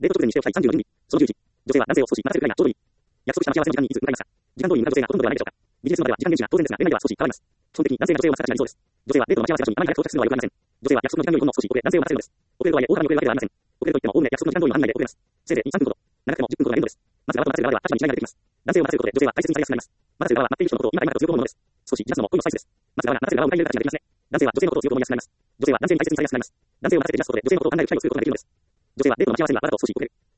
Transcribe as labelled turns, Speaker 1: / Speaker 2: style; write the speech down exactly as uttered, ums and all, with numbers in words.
Speaker 1: デート直前にしておきたいさんじゅうよにん。そのじゅうじ。女性は男性を少し待たせるくらいがちょうどいい。約束した待ち合わせの時間にいつ向かいますか。時間通りに向かう女性がほとんどではないでしょうか。ビジネスマンでは時間厳守が当然ですが、恋愛では少し変わります。基本的に男性が女性を待つ形になりそうです。女性はデートの待ち合わせ場所にあまり早く到着するのは良くありません。女性は約束の時間よりも少し遅れ男性を待たせるのです。遅れるとはいえ大幅に遅れるわけではありません。遅れるといってもおおむね約束の時間通りの範囲内で遅れます。せいぜいに、さんぷんほど。長くてもじゅっぷんほどが限度です。まず側と待たせる側では立場に違いが出てきます。男性を待たせることで女性は大切にされやすくなります。待たせる側は待っている人のことを今か今かと強く思うものです。少しじらすのも恋のスパイスです。待つ側が待たせる側を迎え入れる形ができますね。男性は女性のことを強く思いやすくなります。女性は男性に大切にされやすくなります。男性を待たせてじらすことで女性のことを考える機会を作ることができるのです。女性はデートの待ち合わせにはわざと少し遅れる。